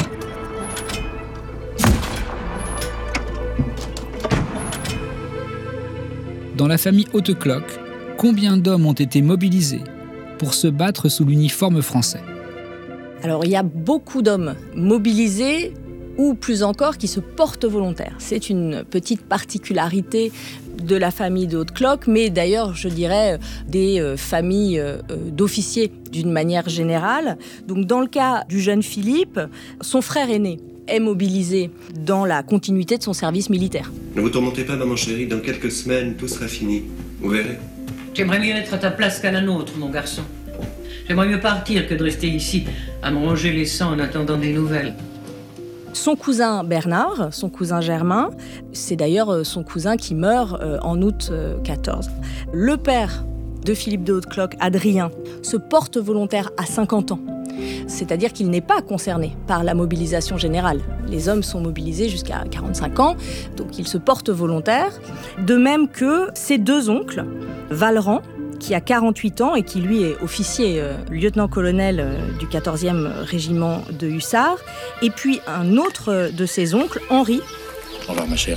Dans la famille Haute-Cloque, combien d'hommes ont été mobilisés pour se battre sous l'uniforme français ? Alors, il y a beaucoup d'hommes mobilisés, ou plus encore, qui se portent volontaires. C'est une petite particularité de la famille de Haute-Cloque, mais d'ailleurs, je dirais, des euh, familles euh, d'officiers d'une manière générale. Donc, dans le cas du jeune Philippe, son frère aîné est mobilisé dans la continuité de son service militaire. Ne vous tourmentez pas, maman chérie, dans quelques semaines, tout sera fini. Vous verrez. J'aimerais mieux être à ta place qu'à la nôtre, mon garçon. J'aimerais mieux partir que de rester ici à me ronger les sangs en attendant des nouvelles. Son cousin Bernard, son cousin Germain, c'est d'ailleurs son cousin qui meurt en août quatorze. Le père de Philippe de Haute-Cloque, Adrien, se porte volontaire à cinquante ans. C'est-à-dire qu'il n'est pas concerné par la mobilisation générale. Les hommes sont mobilisés jusqu'à quarante-cinq ans, donc il se porte volontaire. De même que ses deux oncles, Valran, qui a quarante-huit ans et qui, lui, est officier, euh, lieutenant-colonel euh, du quatorzième régiment de hussards. Et puis un autre de ses oncles, Henri. Au revoir, ma chère.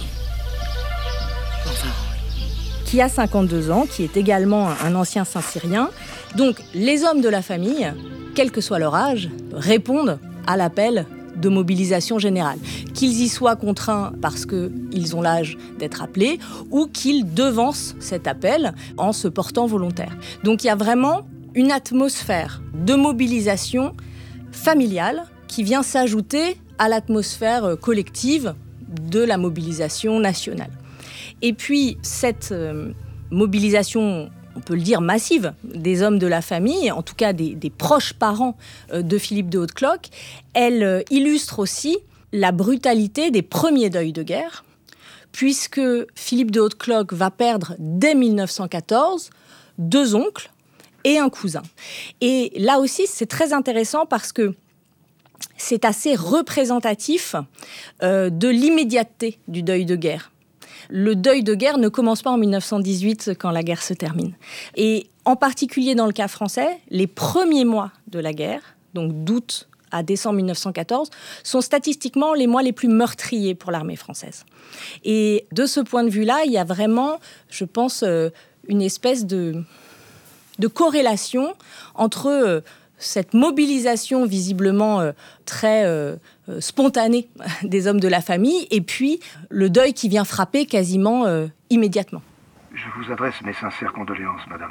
Au revoir. Qui a cinquante-deux ans, qui est également un ancien Saint-Cyrien. Donc, les hommes de la famille, quel que soit leur âge, répondent à l'appel de mobilisation générale. Qu'ils y soient contraints parce qu'ils ont l'âge d'être appelés ou qu'ils devancent cet appel en se portant volontaire. Donc il y a vraiment une atmosphère de mobilisation familiale qui vient s'ajouter à l'atmosphère collective de la mobilisation nationale. Et puis cette euh, mobilisation, on peut le dire massive, des hommes de la famille, en tout cas des, des proches parents de Philippe de Haute-Cloque, elle illustre aussi la brutalité des premiers deuils de guerre, puisque Philippe de Haute-Cloque va perdre dès mille neuf cent quatorze deux oncles et un cousin. Et là aussi, c'est très intéressant parce que c'est assez représentatif euh, de l'immédiateté du deuil de guerre. Le deuil de guerre ne commence pas en mille neuf cent dix-huit quand la guerre se termine. Et en particulier dans le cas français, les premiers mois de la guerre, donc d'août à décembre mille neuf cent quatorze, sont statistiquement les mois les plus meurtriers pour l'armée française. Et de ce point de vue-là, il y a vraiment, je pense, une espèce de, de corrélation entre cette mobilisation visiblement euh, très euh, euh, spontanée des hommes de la famille, et puis le deuil qui vient frapper quasiment euh, immédiatement. Je vous adresse mes sincères condoléances, madame.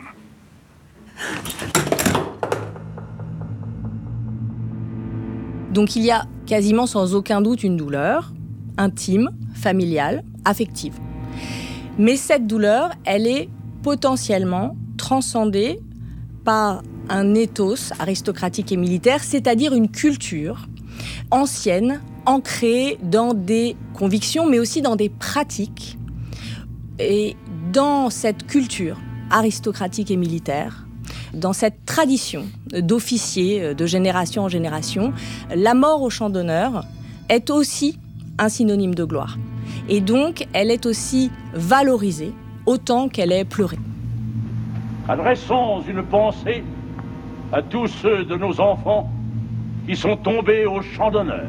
Donc il y a quasiment sans aucun doute une douleur intime, familiale, affective. Mais cette douleur, elle est potentiellement transcendée par un ethos aristocratique et militaire, c'est-à-dire une culture ancienne, ancrée dans des convictions, mais aussi dans des pratiques. Et dans cette culture aristocratique et militaire, dans cette tradition d'officiers de génération en génération, la mort au champ d'honneur est aussi un synonyme de gloire. Et donc, elle est aussi valorisée autant qu'elle est pleurée. Adressons une pensée à tous ceux de nos enfants qui sont tombés au champ d'honneur.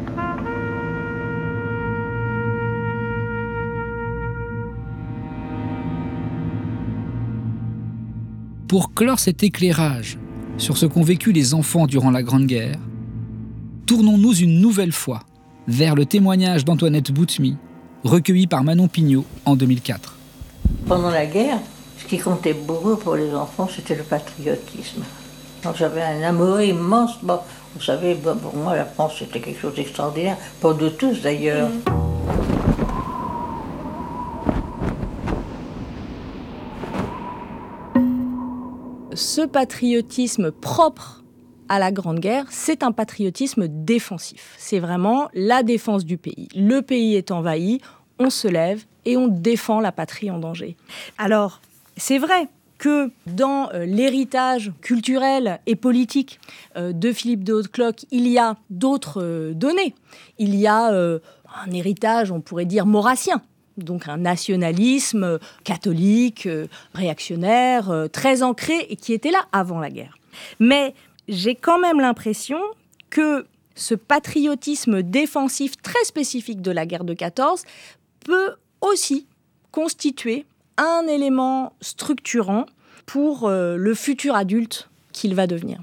Pour clore cet éclairage sur ce qu'ont vécu les enfants durant la Grande Guerre, tournons-nous une nouvelle fois vers le témoignage d'Antoinette Boutmy, recueilli par Manon Pignot en deux mille quatre. Pendant la guerre, ce qui comptait beaucoup pour les enfants, c'était le patriotisme. Donc, j'avais un amour immense. Bon, vous savez, bon, pour moi, la France, c'était quelque chose d'extraordinaire, pour nous tous d'ailleurs. Mmh. Ce patriotisme propre à la Grande Guerre, c'est un patriotisme défensif. C'est vraiment la défense du pays. Le pays est envahi, on se lève et on défend la patrie en danger. Alors, c'est vrai que dans euh, l'héritage culturel et politique euh, de Philippe de Hautecloque, il y a d'autres euh, données. Il y a euh, un héritage, on pourrait dire, maurassien. Donc un nationalisme catholique, euh, réactionnaire, euh, très ancré et qui était là avant la guerre. Mais j'ai quand même l'impression que ce patriotisme défensif très spécifique de la guerre de quatorze peut aussi constituer un élément structurant pour euh, le futur adulte qu'il va devenir.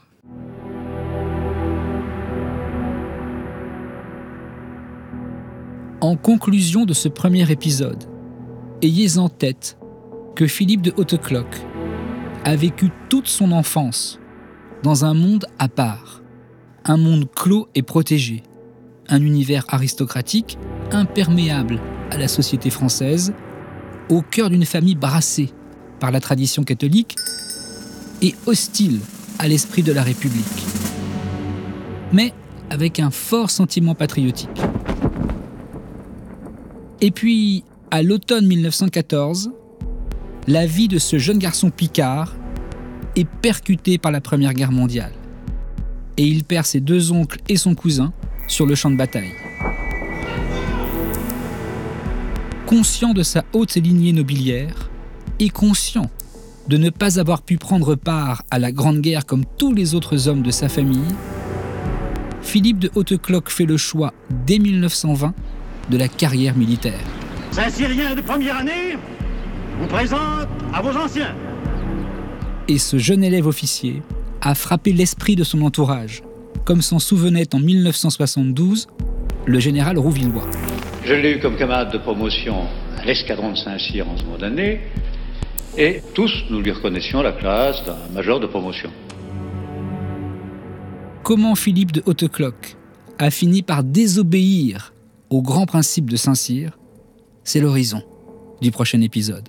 En conclusion de ce premier épisode, ayez en tête que Philippe de Hautecloque a vécu toute son enfance dans un monde à part, un monde clos et protégé, un univers aristocratique imperméable à la société française, au cœur d'une famille brassée par la tradition catholique et hostile à l'esprit de la République, mais avec un fort sentiment patriotique. Et puis, à l'automne mille neuf cent quatorze, la vie de ce jeune garçon picard est percutée par la Première Guerre mondiale. Et il perd ses deux oncles et son cousin sur le champ de bataille. Conscient de sa haute lignée nobiliaire et conscient de ne pas avoir pu prendre part à la Grande Guerre comme tous les autres hommes de sa famille, Philippe de Hautecloque fait le choix, dès mille neuf cent vingt, de la carrière militaire. Saint-Cyrien de première année vous présente à vos anciens. Et ce jeune élève officier a frappé l'esprit de son entourage, comme s'en souvenait en mille neuf cent soixante-douze le général Rouvillois. Je l'ai eu comme camarade de promotion à l'escadron de Saint-Cyr en seconde année, et tous nous lui reconnaissions la classe d'un major de promotion. Comment Philippe de Hautecloque a fini par désobéir au grand principe de Saint-Cyr, c'est l'horizon du prochain épisode.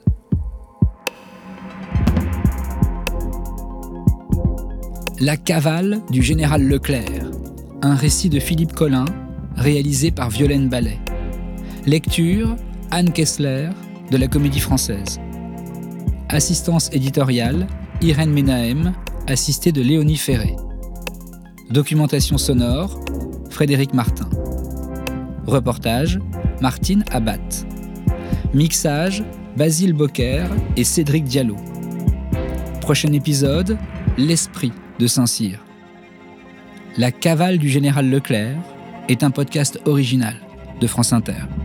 La cavale du général Leclerc, un récit de Philippe Collin, réalisé par Violaine Ballet. Lecture, Anne Kessler, de la Comédie Française. Assistance éditoriale, Irène Menahem, assistée de Léonie Ferré. Documentation sonore, Frédéric Martin. Reportage, Martine Abat. Mixage, Basile Bocquer et Cédric Diallo. Prochain épisode, L'esprit de Saint-Cyr. La cavale du général Leclerc est un podcast original de France Inter.